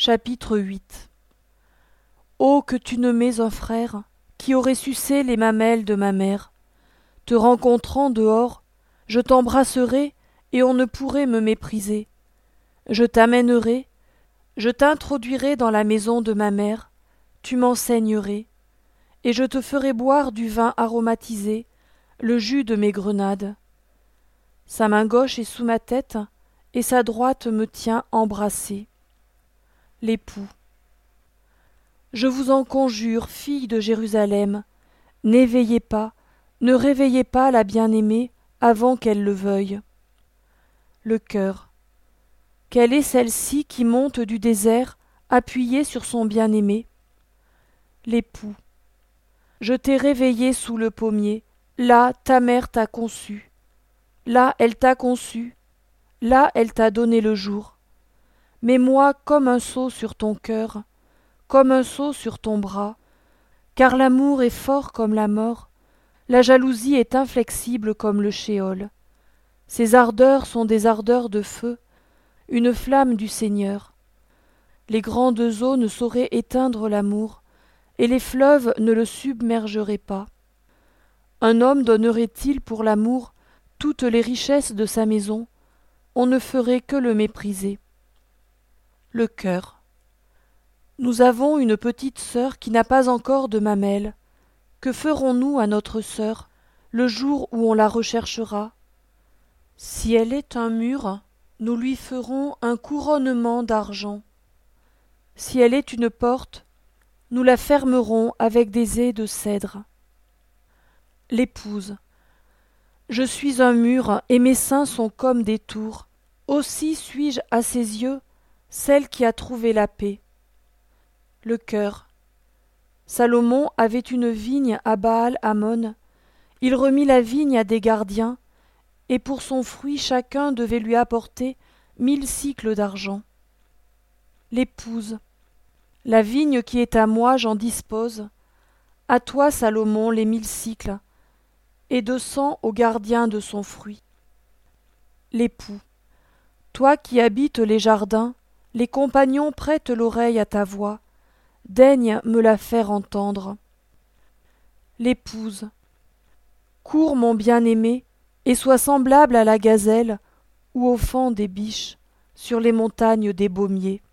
Chapitre 8. Ô que tu nommais un frère, qui aurait sucé les mamelles de ma mère. Te rencontrant dehors, je t'embrasserai, et on ne pourrait me mépriser. Je t'amènerai, je t'introduirai dans la maison de ma mère, tu m'enseignerais, et je te ferai boire du vin aromatisé, le jus de mes grenades. Sa main gauche est sous ma tête, et sa droite me tient embrassée. L'époux. Je vous en conjure, filles de Jérusalem, n'éveillez pas, ne réveillez pas la bien-aimée avant qu'elle le veuille. Le cœur. Quelle est celle-ci qui monte du désert, appuyée sur son bien-aimé? L'époux. Je t'ai réveillé sous le pommier, là ta mère t'a conçu. Là elle t'a conçu, là elle t'a donné le jour. Mets-moi comme un sceau sur ton cœur, comme un sceau sur ton bras, car l'amour est fort comme la mort, la jalousie est inflexible comme le shéol. Ses ardeurs sont des ardeurs de feu, une flamme du Seigneur. Les grandes eaux ne sauraient éteindre l'amour, et les fleuves ne le submergeraient pas. Un homme donnerait-il pour l'amour toutes les richesses de sa maison? On ne ferait que le mépriser. Le cœur. Nous avons une petite sœur qui n'a pas encore de mamelles. Que ferons-nous à notre sœur le jour où on la recherchera? Si elle est un mur, nous lui ferons un couronnement d'argent. Si elle est une porte, nous la fermerons avec des ais de cèdre. L'épouse. Je suis un mur et mes seins sont comme des tours. Aussi suis-je à ses yeux celle qui a trouvé la paix. Le cœur. Salomon avait une vigne à Baal-Hamon. Il remit la vigne à des gardiens, et pour son fruit chacun devait lui apporter 1000 sicles d'argent. L'épouse. La vigne qui est à moi, j'en dispose. À toi, Salomon, les 1000 sicles, et 200 aux gardiens de son fruit. L'époux. Toi qui habites les jardins, les compagnons prêtent l'oreille à ta voix. Daigne me la faire entendre. L'épouse. Cours, mon bien-aimé, et sois semblable à la gazelle ou au faon des biches sur les montagnes des baumiers.